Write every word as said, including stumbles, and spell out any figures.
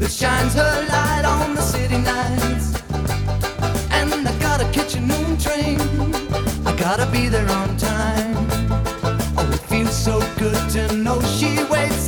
that shines her light on the city nights. And I gotta catch a noon train, I gotta be there on time. Oh, it feels so good to know she waits